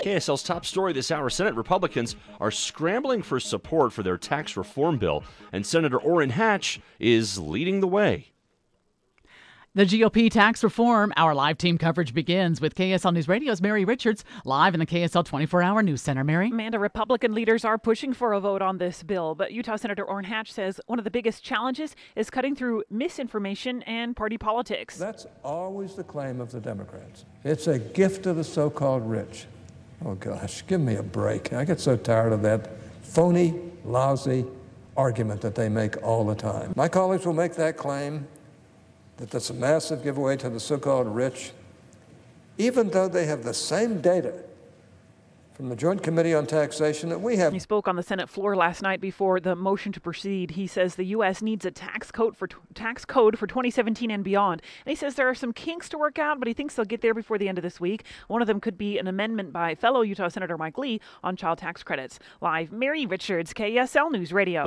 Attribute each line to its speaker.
Speaker 1: KSL's top story this hour: Senate Republicans are scrambling for support for their tax reform bill, and Senator Orrin Hatch is leading the way.
Speaker 2: The GOP tax reform. Our live team coverage begins with KSL News Radio's Mary Richards, live in the KSL 24-hour news center. Mary?
Speaker 3: Amanda, Republican leaders are pushing for a vote on this bill, but Utah Senator Orrin Hatch says one of the biggest challenges is cutting through misinformation and party politics.
Speaker 4: That's always the claim of the Democrats. It's a gift to the so-called rich. Oh, gosh, give me a break. I get so tired of that phony, lousy argument that they make all the time. My colleagues will make that claim that that's a massive giveaway to the so-called rich, even though they have the same data from the Joint Committee on Taxation that we have.
Speaker 3: He spoke on the Senate floor last night before the motion to proceed. He says the U.S. needs a tax code for 2017 and beyond. And he says there are some kinks to work out, but he thinks they'll get there before the end of this week. One of them could be an amendment by fellow Utah Senator Mike Lee on child tax credits. Live, Mary Richards, KSL News Radio.